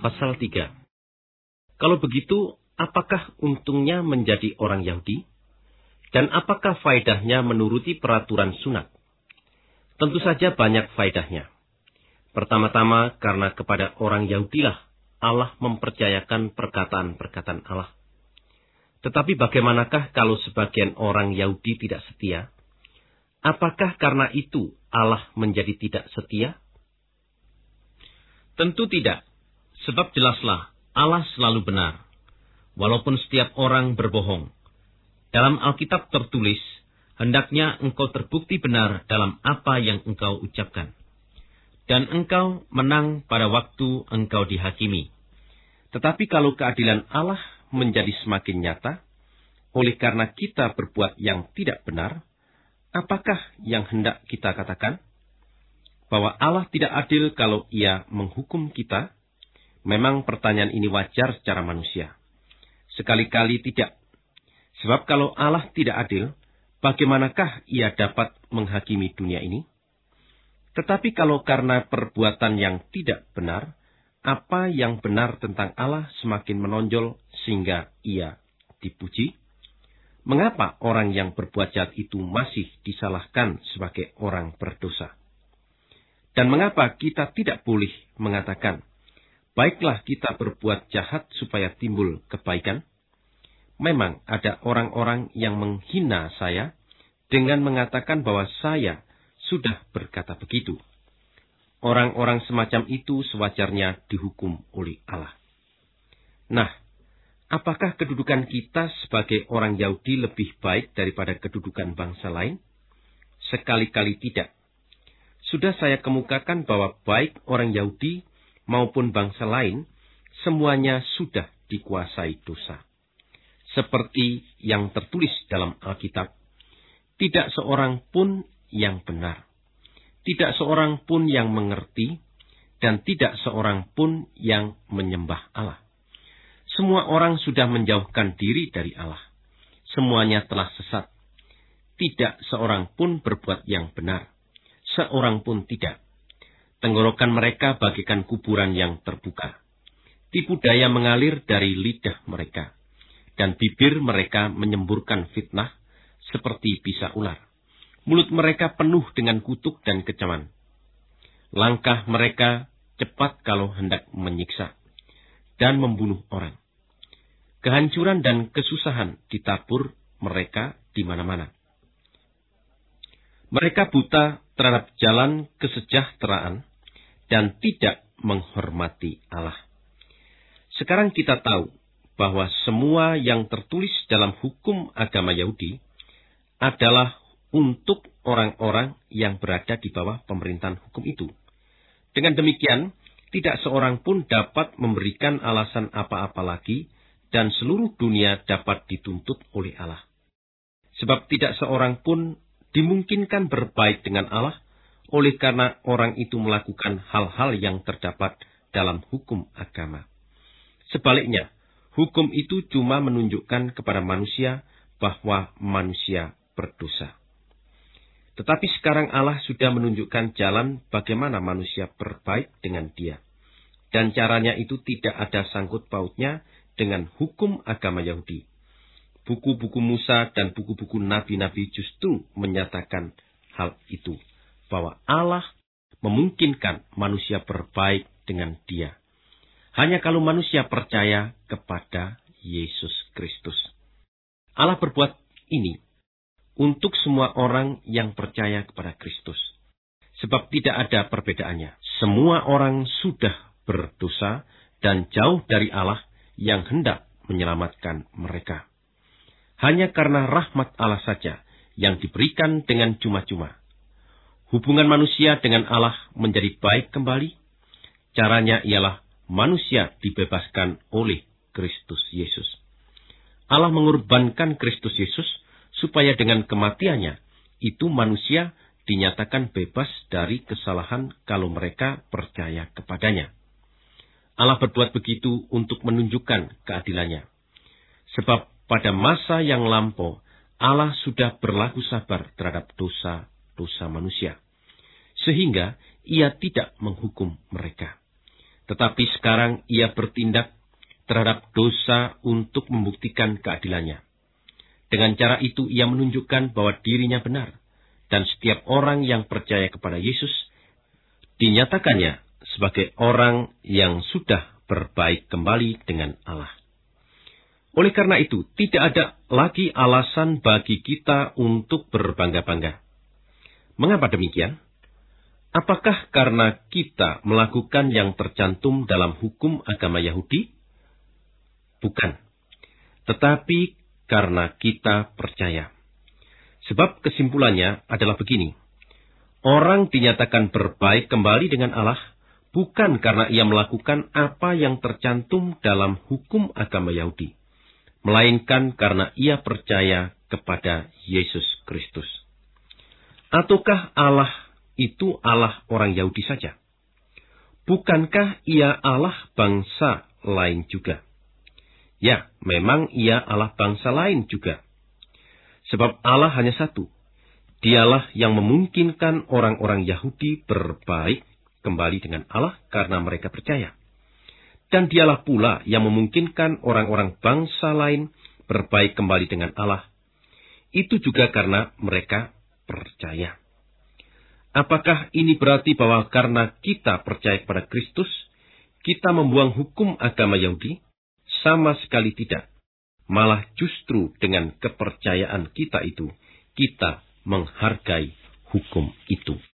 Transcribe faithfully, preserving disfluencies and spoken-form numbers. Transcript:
pasal tiga. Kalau begitu, apakah untungnya menjadi orang Yahudi? Dan apakah faedahnya menuruti peraturan sunat? Tentu saja banyak faedahnya. Pertama-tama, karena kepada orang Yahudilah Allah mempercayakan perkataan-perkataan Allah. Tetapi bagaimanakah kalau sebagian orang Yahudi tidak setia? Apakah karena itu Allah menjadi tidak setia? Tentu tidak, sebab jelaslah Allah selalu benar, walaupun setiap orang berbohong. Dalam Alkitab tertulis, hendaknya engkau terbukti benar dalam apa yang engkau ucapkan. Dan engkau menang pada waktu engkau dihakimi. Tetapi kalau keadilan Allah menjadi semakin nyata, oleh karena kita berbuat yang tidak benar, apakah yang hendak kita katakan? Bahwa Allah tidak adil kalau Ia menghukum kita? Memang pertanyaan ini wajar secara manusia. Sekali-kali tidak. Sebab kalau Allah tidak adil, bagaimanakah Ia dapat menghakimi dunia ini? Tetapi kalau karena perbuatan yang tidak benar, apa yang benar tentang Allah semakin menonjol sehingga Ia dipuji? Mengapa orang yang berbuat jahat itu masih disalahkan sebagai orang berdosa? Dan mengapa kita tidak boleh mengatakan, baiklah kita berbuat jahat supaya timbul kebaikan? Memang ada orang-orang yang menghina saya dengan mengatakan bahwa saya sudah berkata begitu. Orang-orang semacam itu sewajarnya dihukum oleh Allah. Nah, apakah kedudukan kita sebagai orang Yahudi lebih baik daripada kedudukan bangsa lain? Sekali-kali tidak. Sudah saya kemukakan bahwa baik orang Yahudi maupun bangsa lain, semuanya sudah dikuasai dosa. Seperti yang tertulis dalam Alkitab, tidak seorang pun yang benar, tidak seorang pun yang mengerti, dan tidak seorang pun yang menyembah Allah. Semua orang sudah menjauhkan diri dari Allah. Semuanya telah sesat. Tidak seorang pun berbuat yang benar. Seorang pun tidak. Tenggorokan mereka bagaikan kuburan yang terbuka. Tipu daya mengalir dari lidah mereka. Dan bibir mereka menyemburkan fitnah seperti bisa ular. Mulut mereka penuh dengan kutuk dan kecaman. Langkah mereka cepat kalau hendak menyiksa dan membunuh orang. Kehancuran dan kesusahan ditabur mereka di mana-mana. Mereka buta terhadap jalan kesejahteraan dan tidak menghormati Allah. Sekarang kita tahu bahwa semua yang tertulis dalam hukum agama Yahudi adalah untuk orang-orang yang berada di bawah pemerintahan hukum itu. Dengan demikian, tidak seorang pun dapat memberikan alasan apa-apa lagi dan seluruh dunia dapat dituntut oleh Allah. Sebab tidak seorang pun dimungkinkan berbaik dengan Allah oleh karena orang itu melakukan hal-hal yang terdapat dalam hukum agama. Sebaliknya, hukum itu cuma menunjukkan kepada manusia bahwa manusia berdosa. Tetapi sekarang Allah sudah menunjukkan jalan bagaimana manusia berbaik dengan Dia. Dan caranya itu tidak ada sangkut pautnya dengan hukum agama Yahudi. Buku-buku Musa dan buku-buku nabi-nabi justru menyatakan hal itu. Bahwa Allah memungkinkan manusia berbaik dengan Dia. Hanya kalau manusia percaya kepada Yesus Kristus. Allah berbuat ini untuk semua orang yang percaya kepada Kristus. Sebab tidak ada perbedaannya. Semua orang sudah berdosa dan jauh dari Allah yang hendak menyelamatkan mereka. Hanya karena rahmat Allah saja yang diberikan dengan cuma-cuma. Hubungan manusia dengan Allah menjadi baik kembali. Caranya ialah manusia dibebaskan oleh Kristus Yesus. Allah mengorbankan Kristus Yesus supaya dengan kematiannya itu manusia dinyatakan bebas dari kesalahan kalau mereka percaya kepadanya. Allah berbuat begitu untuk menunjukkan keadilannya. Sebab pada masa yang lampau Allah sudah berlaku sabar terhadap dosa-dosa manusia. Sehingga Ia tidak menghukum mereka. tetapi sekarang ia bertindak terhadap dosa untuk membuktikan keadilannya. Dengan cara itu ia menunjukkan bahwa dirinya benar, dan setiap orang yang percaya kepada Yesus dinyatakannya sebagai orang yang sudah berbaik kembali dengan Allah. Oleh karena itu, tidak ada lagi alasan bagi kita untuk berbangga-bangga. Mengapa demikian? Apakah karena kita melakukan yang tercantum dalam hukum agama Yahudi? Bukan. Tetapi karena kita percaya. Sebab kesimpulannya adalah begini. Orang dinyatakan berbaik kembali dengan Allah bukan karena ia melakukan apa yang tercantum dalam hukum agama Yahudi, melainkan karena ia percaya kepada Yesus Kristus. Ataukah Allah itu Allah orang Yahudi saja? Bukankah ia Allah bangsa lain juga? Ya, memang ia Allah bangsa lain juga. Sebab Allah hanya satu. Dialah yang memungkinkan orang-orang Yahudi berbaik kembali dengan Allah karena mereka percaya. Dan dialah pula yang memungkinkan orang-orang bangsa lain berbaik kembali dengan Allah. Itu juga karena mereka percaya. Apakah ini berarti bahwa karena kita percaya kepada Kristus, kita membuang hukum agama Yahudi? Sama sekali tidak. Malah justru dengan kepercayaan kita itu, kita menghargai hukum itu.